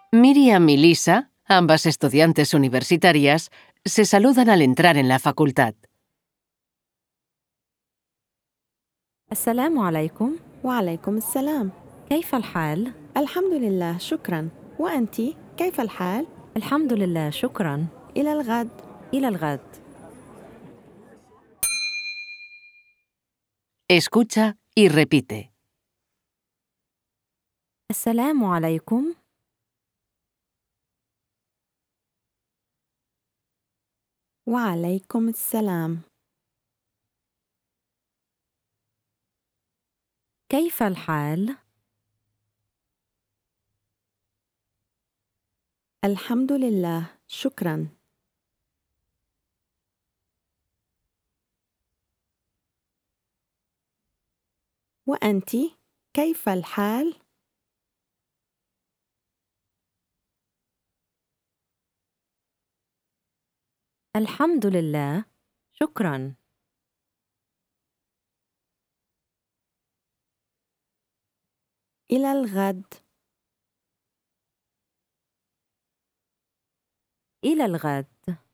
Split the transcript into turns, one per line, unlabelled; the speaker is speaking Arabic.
Miriam y Lisa, ambas estudiantes universitarias, se saludan al entrar en la facultad.
السلام عليكم.
وعليكم السلام.
كيف الحال؟
الحمد لله، شكراً. وأنتِ كيف الحال؟
الحمد لله، شكراً.
إلى الغد.
إلى الغد.
Escucha y repite.
السلام عليكم.
وعليكم السلام.
كيف الحال؟
الحمد لله، شكراً. وأنتِ كيف الحال؟
الحمد لله، شكراً.
إلى الغد.
إلى الغد.